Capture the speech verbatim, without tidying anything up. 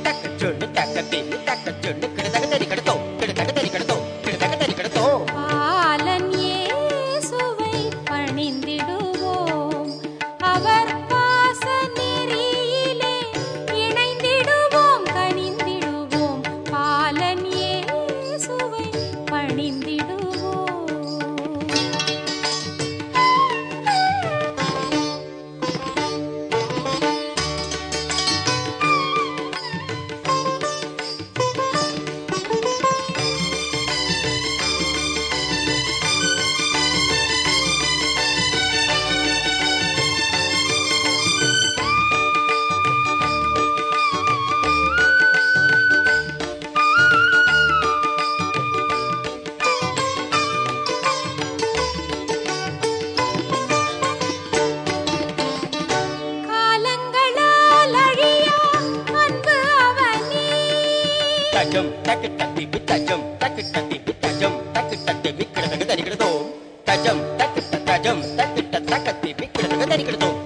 தக்க சொல்லு தக்க திமி தக்க சொல்லு கிடதக தரி கிடத்தோ கிடதக தரி கிடத்தோ கிடதக தரி கிடத்தோ பாலன் இயேசுவை பணிந்திடுவோம் அவர் பாச நெறியிலே இணைந்திடுவோம் கனிந்திடுவோம் பாலன் இயேசுவை பணிந்திடுவோம் tajam tak tati bi tajam tak tati bi tajam tak tati bi kada kada dari kada to tajam tak tajam tak tak tati bi kada kada dari kada to